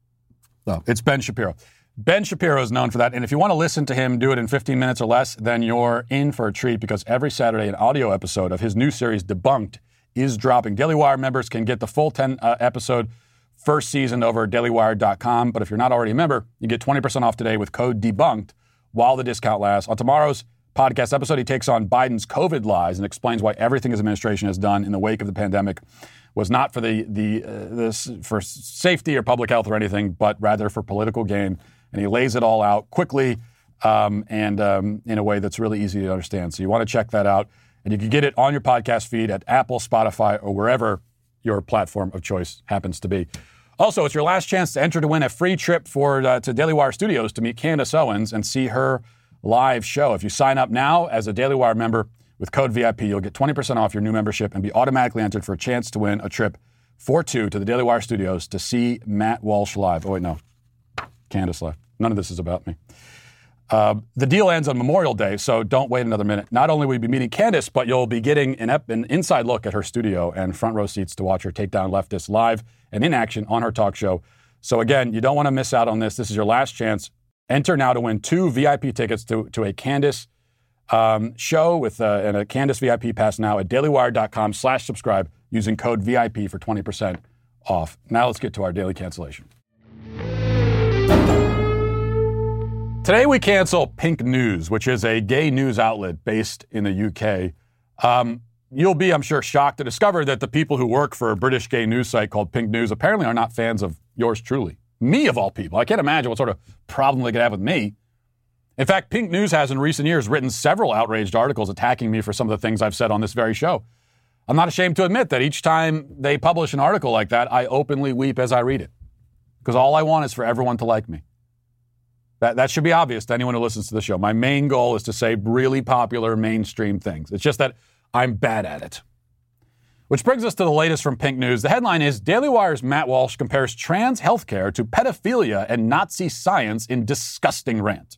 it's Ben Shapiro. Ben Shapiro is known for that, and if you want to listen to him do it in 15 minutes or less, then you're in for a treat, because every Saturday an audio episode of his new series, Debunked, is dropping. Daily Wire members can get the full 10-episode first season over at dailywire.com, but if you're not already a member, you get 20% off today with code DEBUNKED while the discount lasts. On tomorrow's podcast episode, he takes on Biden's COVID lies and explains why everything his administration has done in the wake of the pandemic was not for for safety or public health or anything, but rather for political gain. And he lays it all out quickly and in a way that's really easy to understand. So you want to check that out. And you can get it on your podcast feed at Apple, Spotify, or wherever your platform of choice happens to be. Also, it's your last chance to enter to win a free trip to Daily Wire Studios to meet Candace Owens and see her live show. If you sign up now as a Daily Wire member with code VIP, you'll get 20% off your new membership and be automatically entered for a chance to win a trip for two to the Daily Wire Studios to see Matt Walsh live. Oh, wait, no. Candace live. None of this is about me. The deal ends on Memorial Day, so don't wait another minute. Not only will you be meeting Candace, but you'll be getting an inside look at her studio and front row seats to watch her take down leftists live and in action on her talk show. So again, you don't want to miss out on this. This is your last chance. Enter now to win 2 VIP tickets to a Candace show with and a Candace VIP pass now at dailywire.com/subscribe using code VIP for 20% off. Now let's get to our daily cancellation. Today we cancel Pink News, which is a gay news outlet based in the UK. You'll be, I'm sure, shocked to discover that the people who work for a British gay news site called Pink News apparently are not fans of yours truly. Me, of all people. I can't imagine what sort of problem they could have with me. In fact, Pink News has in recent years written several outraged articles attacking me for some of the things I've said on this very show. I'm not ashamed to admit that each time they publish an article like that, I openly weep as I read it. Because all I want is for everyone to like me. That should be obvious to anyone who listens to the show. My main goal is to say really popular mainstream things. It's just that I'm bad at it. Which brings us to the latest from Pink News. The headline is, Daily Wire's Matt Walsh compares trans healthcare to pedophilia and Nazi science in disgusting rant.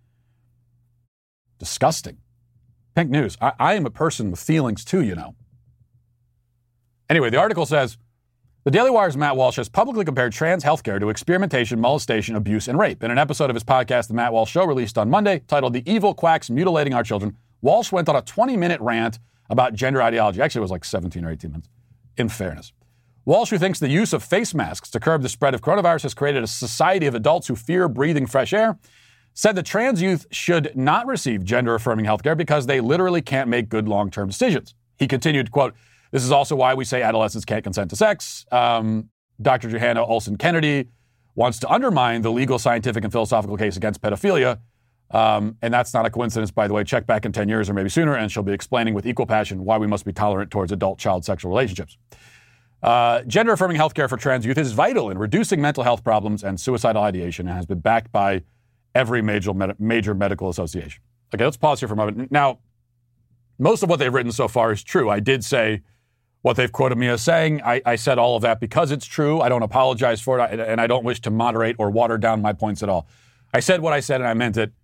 Disgusting. Pink News. I am a person with feelings too, you know. Anyway, the article says, the Daily Wire's Matt Walsh has publicly compared trans healthcare to experimentation, molestation, abuse, and rape. In an episode of his podcast, The Matt Walsh Show, released on Monday, titled The Evil Quacks Mutilating Our Children, Walsh went on a 20-minute rant about gender ideology. Actually, it was like 17 or 18 months, in fairness. Walsh, who thinks the use of face masks to curb the spread of coronavirus has created a society of adults who fear breathing fresh air, said that trans youth should not receive gender-affirming healthcare because they literally can't make good long-term decisions. He continued, quote, "This is also why we say adolescents can't consent to sex. Dr. Johanna Olsen-Kennedy wants to undermine the legal, scientific, and philosophical case against pedophilia. And that's not a coincidence, by the way. Check back in 10 years or maybe sooner, and she'll be explaining with equal passion why we must be tolerant towards adult-child sexual relationships. Gender-affirming healthcare for trans youth is vital in reducing mental health problems and suicidal ideation and has been backed by every major medical association." Okay, let's pause here for a moment. Now, most of what they've written so far is true. I did say what they've quoted me as saying. I said all of that because it's true. I don't apologize for it, and I don't wish to moderate or water down my points at all. I said what I said, and I meant it.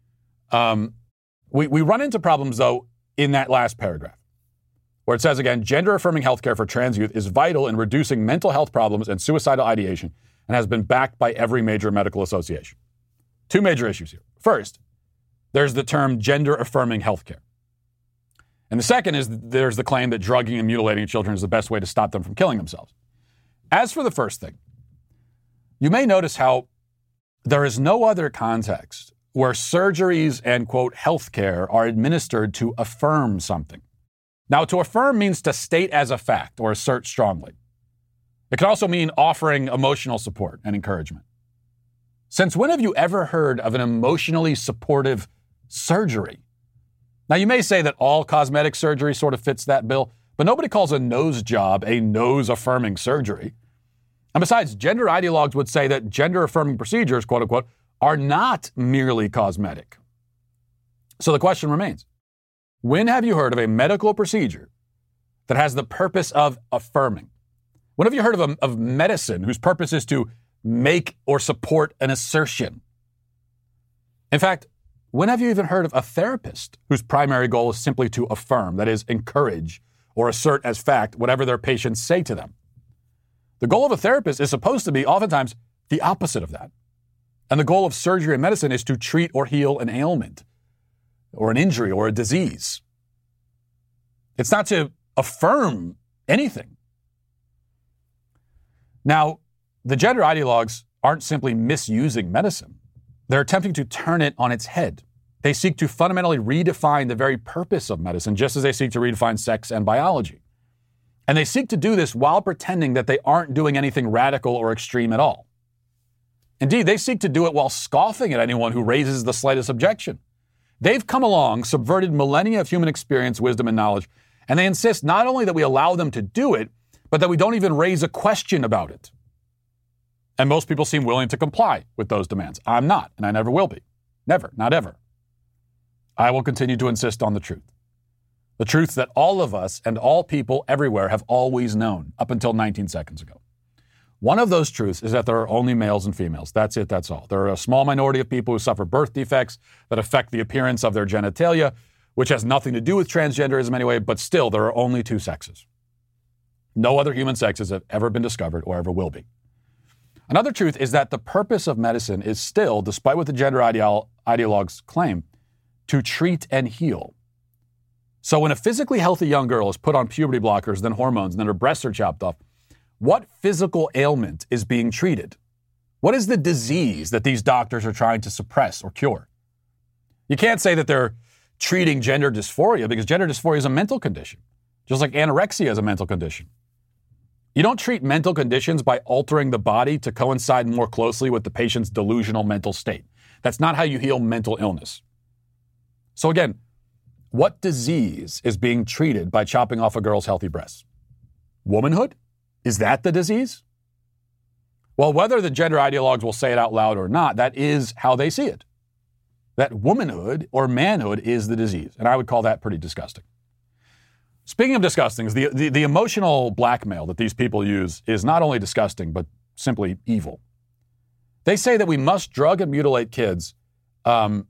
We run into problems, though, in that last paragraph, where it says, again, gender-affirming healthcare for trans youth is vital in reducing mental health problems and suicidal ideation and has been backed by every major medical association. Two major issues here. First, there's the term gender-affirming healthcare. And the second is there's the claim that drugging and mutilating children is the best way to stop them from killing themselves. As for the first thing, you may notice how there is no other context where surgeries and, quote, healthcare are administered to affirm something. Now, to affirm means to state as a fact or assert strongly. It can also mean offering emotional support and encouragement. Since when have you ever heard of an emotionally supportive surgery? Now, you may say that all cosmetic surgery sort of fits that bill, but nobody calls a nose job a nose-affirming surgery. And besides, gender ideologues would say that gender-affirming procedures, quote unquote, are not merely cosmetic. So the question remains, when have you heard of a medical procedure that has the purpose of affirming? When have you heard of medicine whose purpose is to make or support an assertion? In fact, when have you even heard of a therapist whose primary goal is simply to affirm, that is, encourage or assert as fact whatever their patients say to them? The goal of a therapist is supposed to be oftentimes the opposite of that. And the goal of surgery and medicine is to treat or heal an ailment or an injury or a disease. It's not to affirm anything. Now, the gender ideologues aren't simply misusing medicine. They're attempting to turn it on its head. They seek to fundamentally redefine the very purpose of medicine, just as they seek to redefine sex and biology. And they seek to do this while pretending that they aren't doing anything radical or extreme at all. Indeed, they seek to do it while scoffing at anyone who raises the slightest objection. They've come along, subverted millennia of human experience, wisdom, and knowledge, and they insist not only that we allow them to do it, but that we don't even raise a question about it. And most people seem willing to comply with those demands. I'm not, and I never will be. Never, not ever. I will continue to insist on the truth. The truth that all of us and all people everywhere have always known up until 19 seconds ago. One of those truths is that there are only males and females. That's it, that's all. There are a small minority of people who suffer birth defects that affect the appearance of their genitalia, which has nothing to do with transgenderism anyway, but still there are only two sexes. No other human sexes have ever been discovered or ever will be. Another truth is that the purpose of medicine is still, despite what the gender ideologues claim, to treat and heal. So when a physically healthy young girl is put on puberty blockers, then hormones, and then her breasts are chopped off, what physical ailment is being treated? What is the disease that these doctors are trying to suppress or cure? You can't say that they're treating gender dysphoria because gender dysphoria is a mental condition, just like anorexia is a mental condition. You don't treat mental conditions by altering the body to coincide more closely with the patient's delusional mental state. That's not how you heal mental illness. So again, what disease is being treated by chopping off a girl's healthy breasts? Womanhood? Is that the disease? Well, whether the gender ideologues will say it out loud or not, that is how they see it. That womanhood or manhood is the disease. And I would call that pretty disgusting. Speaking of disgusting, the emotional blackmail that these people use is not only disgusting, but simply evil. They say that we must drug and mutilate kids, or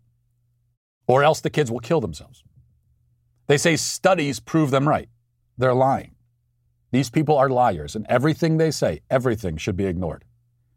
else the kids will kill themselves. They say studies prove them right. They're lying. These people are liars, and everything they say, everything should be ignored.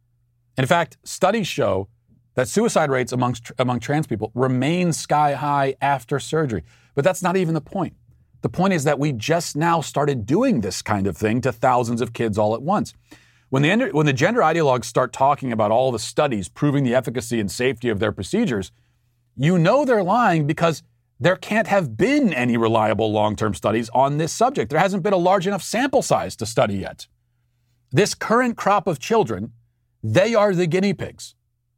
In fact, studies show that suicide rates among trans people remain sky high after surgery. But that's not even the point. The point is that we just now started doing this kind of thing to thousands of kids all at once. When the gender ideologues start talking about all the studies proving the efficacy and safety of their procedures, you know they're lying because there can't have been any reliable long-term studies on this subject. There hasn't been a large enough sample size to study yet. This current crop of children, they are the guinea pigs.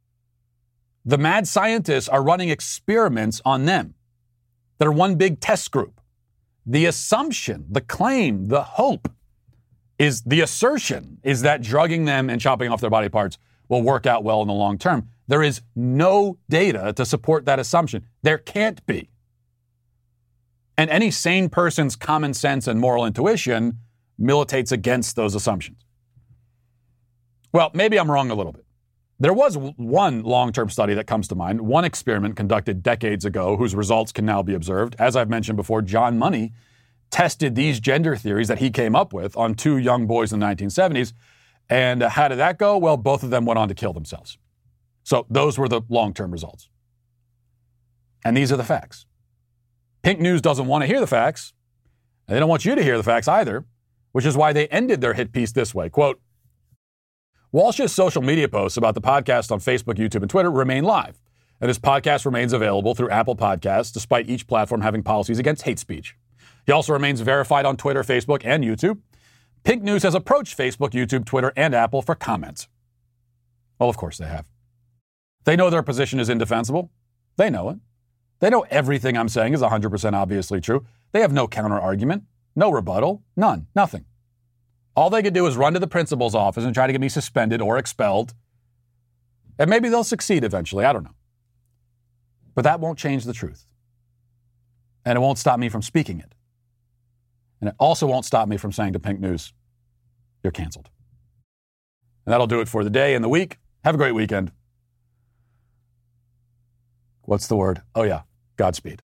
The mad scientists are running experiments on them. They're one big test group. The assumption, the claim, the hope is the assertion is that drugging them and chopping off their body parts will work out well in the long term. There is no data to support that assumption. There can't be. And any sane person's common sense and moral intuition militates against those assumptions. Well, maybe I'm wrong a little bit. There was one long-term study that comes to mind, one experiment conducted decades ago whose results can now be observed. As I've mentioned before, John Money tested these gender theories that he came up with on 2 young boys in the 1970s. And how did that go? Well, both of them went on to kill themselves. So those were the long-term results. And these are the facts. Pink News doesn't want to hear the facts. And they don't want you to hear the facts either, which is why they ended their hit piece this way. Quote, Walsh's social media posts about the podcast on Facebook, YouTube, and Twitter remain live, and his podcast remains available through Apple Podcasts, despite each platform having policies against hate speech. He also remains verified on Twitter, Facebook, and YouTube. Pink News has approached Facebook, YouTube, Twitter, and Apple for comments. Well, of course they have. They know their position is indefensible. They know it. They know everything I'm saying is 100% obviously true. They have no counter-argument, no rebuttal, none, nothing. All they could do is run to the principal's office and try to get me suspended or expelled. And maybe they'll succeed eventually, I don't know. But that won't change the truth. And it won't stop me from speaking it. And it also won't stop me from saying to Pink News, you're canceled. And that'll do it for the day and the week. Have a great weekend. What's the word? Oh yeah, Godspeed.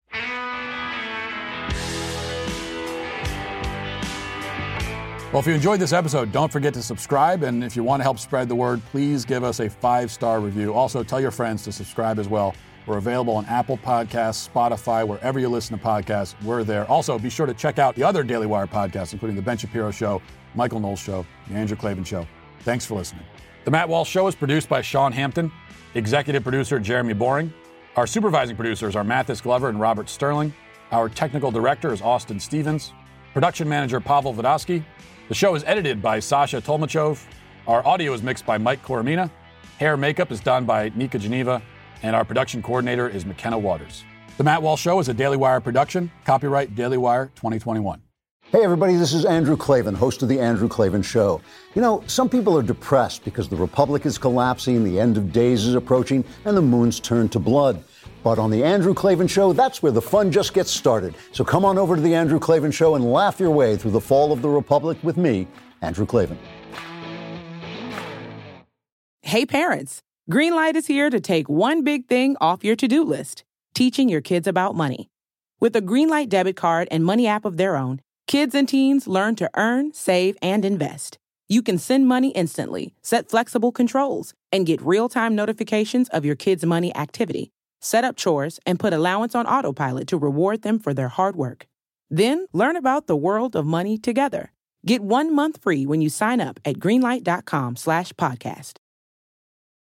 Well, if you enjoyed this episode, don't forget to subscribe. And if you want to help spread the word, please give us a 5-star review. Also, tell your friends to subscribe as well. We're available on Apple Podcasts, Spotify, wherever you listen to podcasts. We're there. Also, be sure to check out the other Daily Wire podcasts, including The Ben Shapiro Show, Michael Knowles Show, The Andrew Klavan Show. Thanks for listening. The Matt Walsh Show is produced by Sean Hampton, executive producer Jeremy Boring. Our supervising producers are Mathis Glover and Robert Sterling. Our technical director is Austin Stevens. Production manager Pavel Vodosky. The show is edited by Sasha Tolmachov. Our audio is mixed by Mike Coromina. Hair makeup is done by Nika Geneva. And our production coordinator is McKenna Waters. The Matt Walsh Show is a Daily Wire production. Copyright Daily Wire 2021. Hey, everybody, this is Andrew Klavan, host of The Andrew Klavan Show. You know, some people are depressed because the Republic is collapsing, the end of days is approaching, and the moon's turned to blood. But on The Andrew Klavan Show, that's where the fun just gets started. So come on over to The Andrew Klavan Show and laugh your way through the fall of the Republic with me, Andrew Klavan. Hey, parents. Greenlight is here to take one big thing off your to-do list, teaching your kids about money. With a Greenlight debit card and money app of their own, kids and teens learn to earn, save, and invest. You can send money instantly, set flexible controls, and get real-time notifications of your kids' money activity. Set up chores and put allowance on autopilot to reward them for their hard work. Then learn about the world of money together. Get 1 month free when you sign up at greenlight.com/podcast.